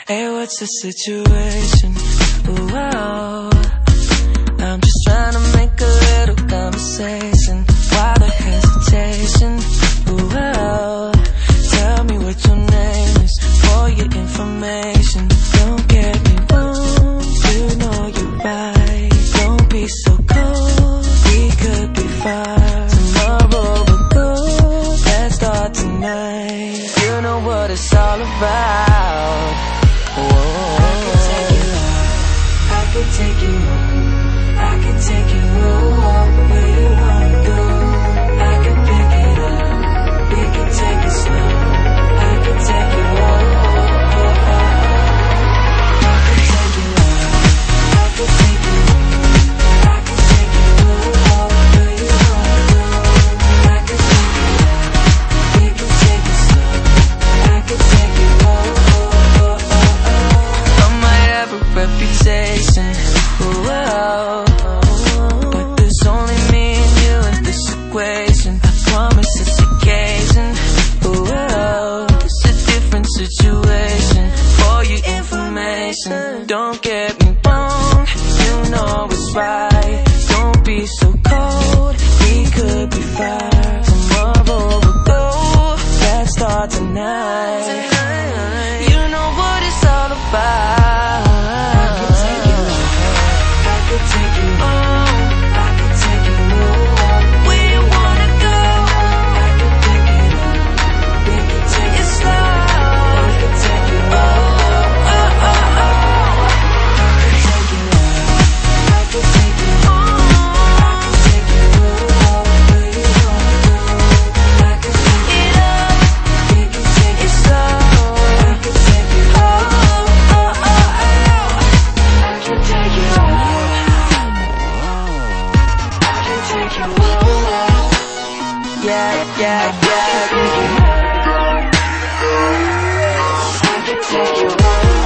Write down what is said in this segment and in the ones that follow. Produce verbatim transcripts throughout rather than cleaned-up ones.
Hey, what's the situation? Ooh, oh. I'm just trying to make a little conversation. Why the hesitation? Ooh, oh. Tell me what your name is for your information. Don't get me wrong, you know you're right. Don't be so cold, we could be fine. Tomorrow we'll go, let's start tonight. You know what it's all about. Whoa. I could take you home, I could take you home, where you wanna go. I could pick it up, we can take it slow. I could take you home, I could take you home, I could take you home, I could take you home, where you wanna go. I could pick it up, we can take it slow. I could take you home. I might have a reputation, whoa, but there's only me and you in this equation. I promise this occasion, whoa, it's a different situation. For your information, don't get me wrong, you know it's right. Don't be so cold, we could be fine. Tomorrow we'll go, let's start tonight. You know what it's all about. Take you home, I could take you home, where you wanna go. I could pick it up, we could take it slow. I could take you home, oh, oh, oh. I could take you home, I could take you home, I could take you home, where you wanna go. I could pick it up, we could take it slow. I could take you home, oh, oh, oh. I could take you home. Take you home. Yeah, yeah, yeah. I can take you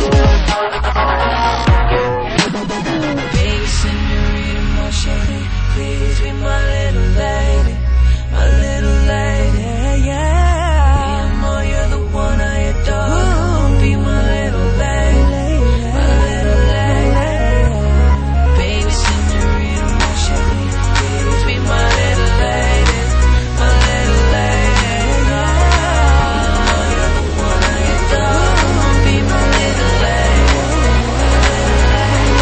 home. Baby, senorita, my shady, please be my little lady, my little lady, yeah. Me and more, you're the one I adore. Don't be my little lady, my little lady. Baby, senorita, my shady, please be my little lady, my little lady, yeah. You're the one I adore. Don't be my little lady, my little lady.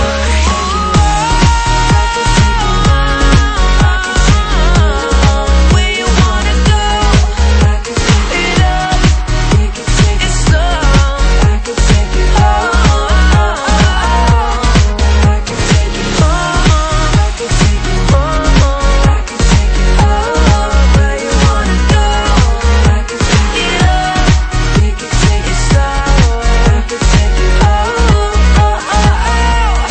I could take you home, I could take you home, where you wanna go. I could pick it up, we could take it slow. I could take you home, I could take you home, I could take you home, I could take you home, where you wanna go. I could pick it up, we could take it slow. I could take you home, oh, oh, oh.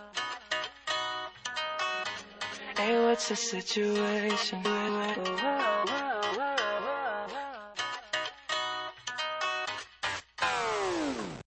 Hey, what's the situation? Hey, what's the situation?